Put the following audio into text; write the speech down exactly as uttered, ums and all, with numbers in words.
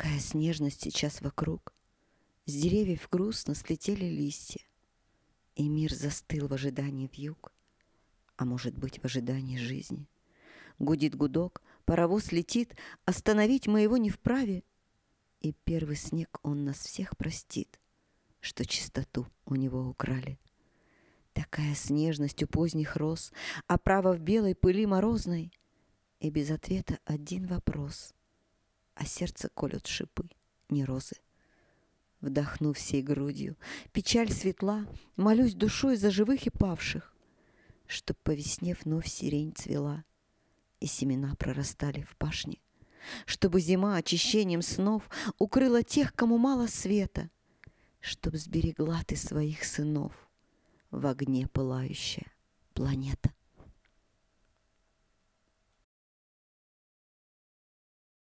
Такая снежность сейчас вокруг. С деревьев грустно слетели листья, и мир застыл в ожидании вьюг, а может быть, в ожидании жизни. Гудит гудок, паровоз летит, остановить мы его не вправе, и первый снег он нас всех простит, что чистоту у него украли. Такая снежность у поздних роз, оправа в белой пыли морозной, и без ответа один вопрос, а сердце колют шипы, не розы. Вдохну всей грудью, печаль светла, молюсь душой за живых и павших, чтоб по весне вновь сирень цвела и семена прорастали в пашне, чтобы зима очищением снов укрыла тех, кому мало света, чтоб сберегла ты своих сынов в огне пылающая планета.